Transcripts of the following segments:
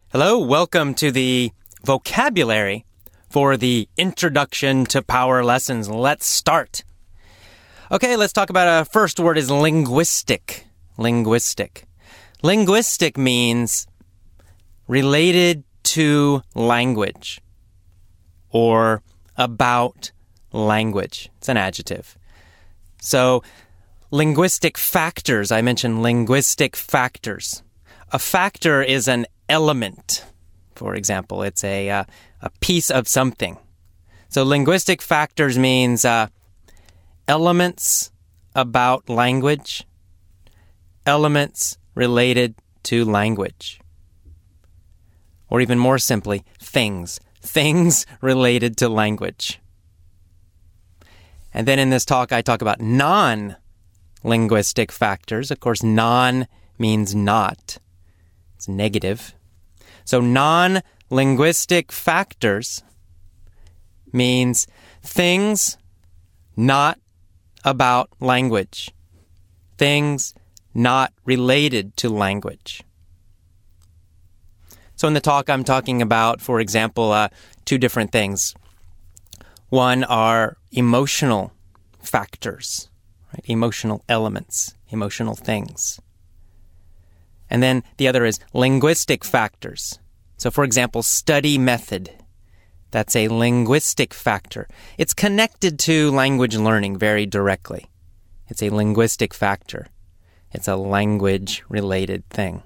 Hello, welcome to the vocabulary for the Introduction to Power lessons. Let's start. Okay, let's talk about our first word is linguistic. Linguistic. Linguistic means related to language or about language. It's an adjective. So, linguistic factors. I mentioned linguistic factors. A factor is an element. For example, it's a piece of something. So linguistic factors means elements about language, elements related to language. Or even more simply, things. Things related to language. And then in this talk, I talk about non-linguistic factors. Of course, non means not. It's negative. So non-linguistic factors means things not about language. Things not related to language. So in the talk, I'm talking about, for example, two different things. One are emotional factors, right? Emotional elements, emotional things. And then the other is linguistic factors. So for example, study method. That's a linguistic factor. It's connected to language learning very directly. It's a linguistic factor. It's a language-related thing.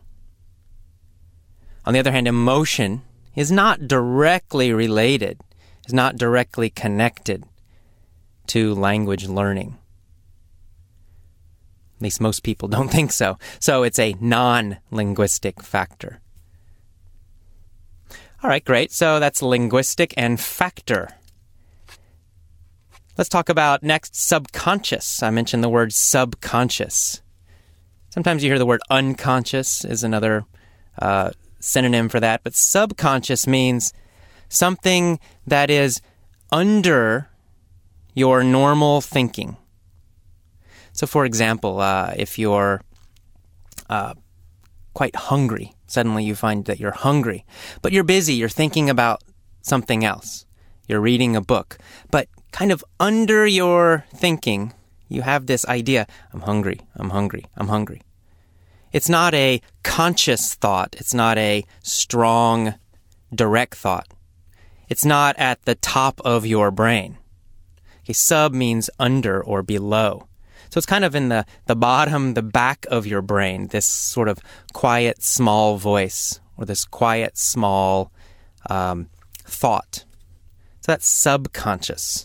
On the other hand, emotion is not directly related, is not directly connected to language learning. At least most people don't think so. So it's a non-linguistic factor. All right, great. So that's linguistic and factor. Let's talk about next subconscious. I mentioned the word subconscious. Sometimes you hear the word unconscious is another synonym for that. But subconscious means something that is under your normal thinking. So, for example, if you're quite hungry, suddenly you find that you're hungry, but you're busy, you're thinking about something else. You're reading a book, but kind of under your thinking, you have this idea, I'm hungry, I'm hungry, I'm hungry. It's not a conscious thought. It's not a strong, direct thought. It's not at the top of your brain. Okay, sub means under or below. So it's kind of in the bottom, the back of your brain, this sort of quiet, small voice, or this quiet, small thought. So that's subconscious.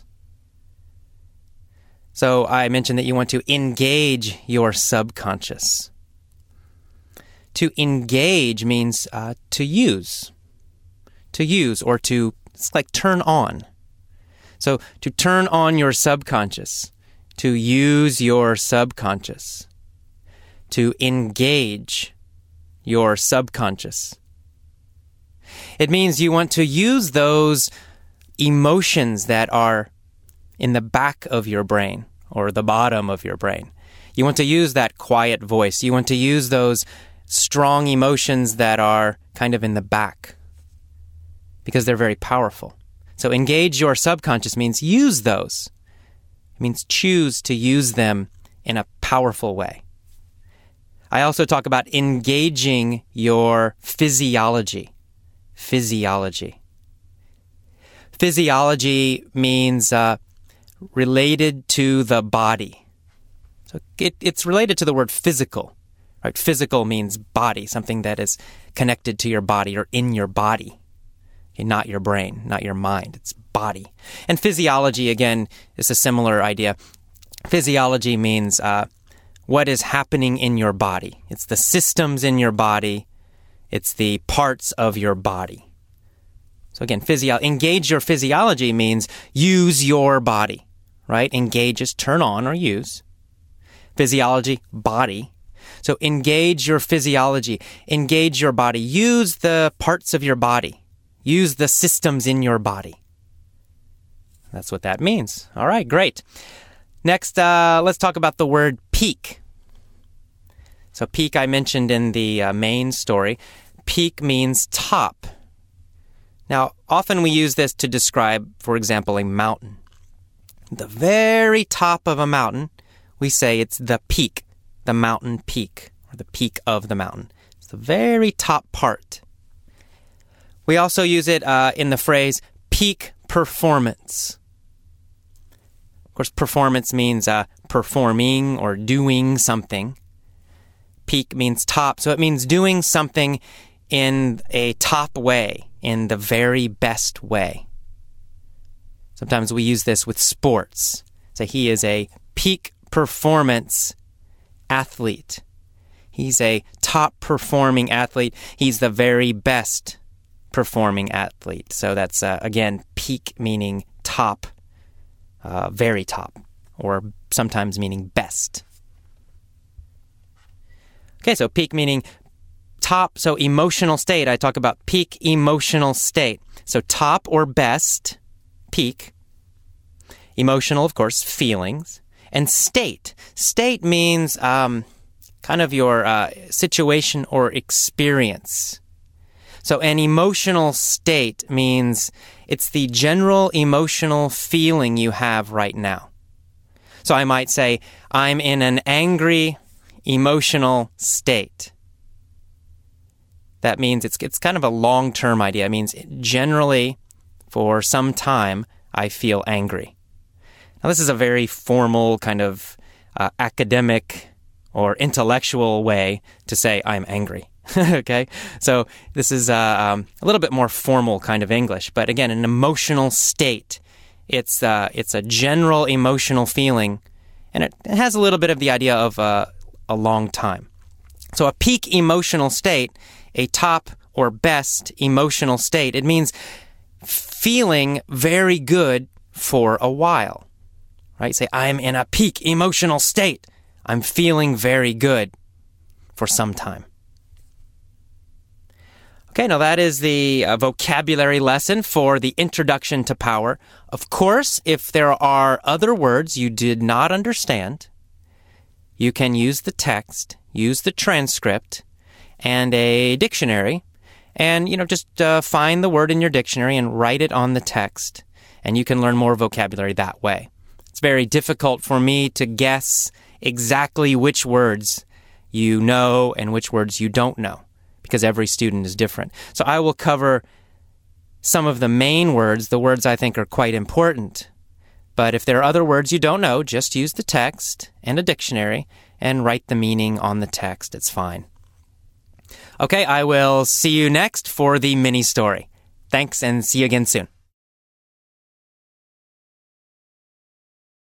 So I mentioned that you want to engage your subconscious. To engage means to use. To use or to, it's like turn on. So to turn on your subconscious. To use your subconscious, to engage your subconscious. It means you want to use those emotions that are in the back of your brain or the bottom of your brain. You want to use that quiet voice. You want to use those strong emotions that are kind of in the back because they're very powerful. So engage your subconscious means use those. It means choose to use them in a powerful way. I also talk about engaging your physiology. Physiology. Physiology means related to the body. So it's related to the word physical. Right? Physical means body, something that is connected to your body or in your body. Okay, not your brain, not your mind. It's body. And physiology, again, is a similar idea. Physiology means what is happening in your body. It's the systems in your body. It's the parts of your body. So again, engage your physiology means use your body, right? Engage is turn on or use. Physiology, body. So engage your physiology. Engage your body. Use the parts of your body. Use the systems in your body. That's what that means. All right, great. Next, let's talk about the word peak. So peak I mentioned in the main story. peak means top. Now, often we use this to describe, for example, a mountain. The very top of a mountain, we say it's the peak, the mountain peak, or the peak of the mountain. It's the very top part. We also use it in the phrase peak performance. Of course, performance means performing or doing something. Peak means top, so it means doing something in a top way, in the very best way. Sometimes we use this with sports. Say he is a peak performance athlete. He's a top performing athlete. He's the very best performing athlete. So that's, again, peak meaning top, very top, or sometimes meaning best. Okay, so peak meaning top. So emotional state, I talk about peak emotional state. So top or best, peak. Emotional, of course, feelings. And state. State means kind of your situation or experience. So an emotional state means it's the general emotional feeling you have right now. So I might say, I'm in an angry emotional state. That means it's kind of a long-term idea. It means generally, for some time, I feel angry. Now, this is a very formal kind of academic or intellectual way to say I'm angry. Okay? So this is a little bit more formal kind of English. But again, an emotional state. It's a general emotional feeling, and it has a little bit of the idea of a long time. So a peak emotional state, a top or best emotional state, it means feeling very good for a while. Right? Say, I'm in a peak emotional state. I'm feeling very good for some time. Okay, now that is the vocabulary lesson for the Introduction to Power. Of course, if there are other words you did not understand, you can use the text, use the transcript, and a dictionary, and just find the word in your dictionary and write it on the text, and you can learn more vocabulary that way. It's very difficult for me to guess exactly which words you know and which words you don't know, because every student is different. So I will cover some of the main words, the words I think are quite important. But if there are other words you don't know, just use the text and a dictionary and write the meaning on the text. It's fine. Okay, I will see you next for the mini story. Thanks, and see you again soon.